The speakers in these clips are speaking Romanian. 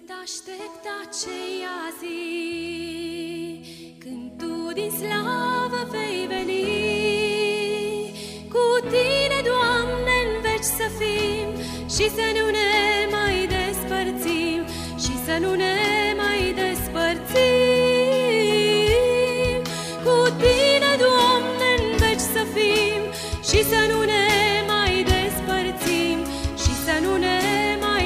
Mult aștept aceea zi când Tu din slavă vei veni. Cu Tine, Doamne, în veci să fim și să nu ne mai despărțim, și să nu ne mai despărțim. Cu Tine, Doamne, în veci să fim și să nu ne mai despărțim, și să nu ne mai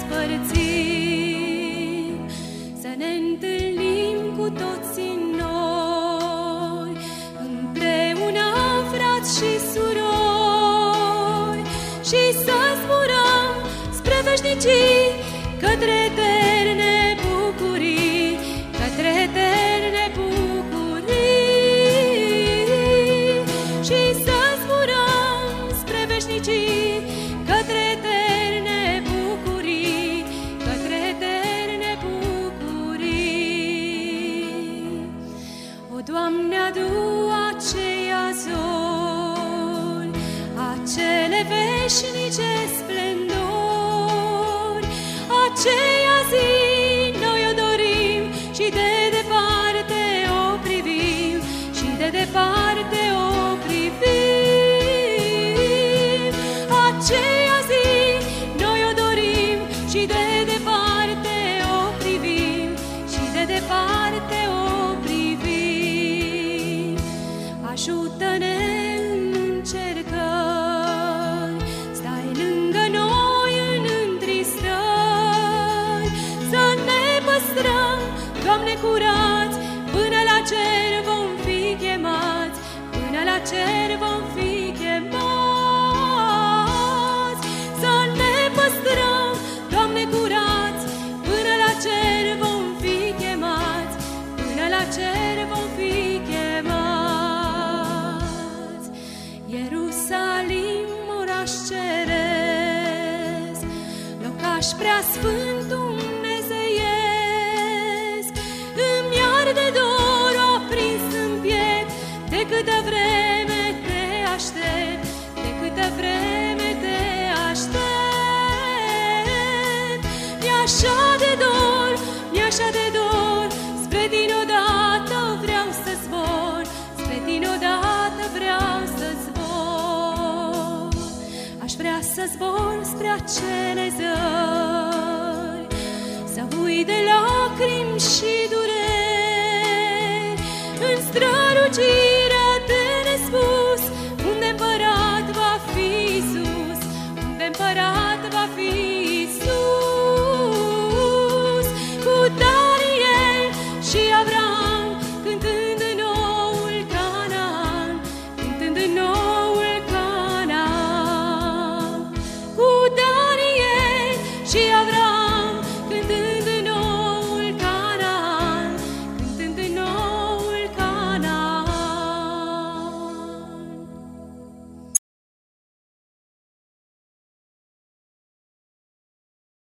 despărțim. Să ne întâlnim cu toți noi, împreună, frați și surori, și să zburăm spre veșnicii, către eterne bucurii, către eterne bucurii. Și să zburăm spre veșnicii, către eterne bucurii, către eterne bucurii. O, Doamne, adu aceia zori, acele veșnice splendori, aceea zi noi o dorim și de departe o privim, și de departe o privim. Aceea zi noi o dorim și de departe o privim, și de departe o privim. Ajută-ne în încercări, stai lângă noi în întristări, să ne păstrăm, Doamne, curați, până la cer vom fi chemați, până la cer vom fi chemați. Să ne păstrăm, Doamne, curați, până la cer vom fi chemați, până la cer vom fi chemați. Ierusalim, oraș ceresc, locaș preasfânt dumnezeiesc, îmi arde dor aprins în piept, de câtă vreme te aștept, de câtă vreme te aștept. Mi-e așa de dor, mi-e așa de dor, spre Tine odată vreau să zbor, spre Tine odată vreau să zbor. Aș vrea să zbor spre acele zări, să ui de lacrimi și dureri, în strălucire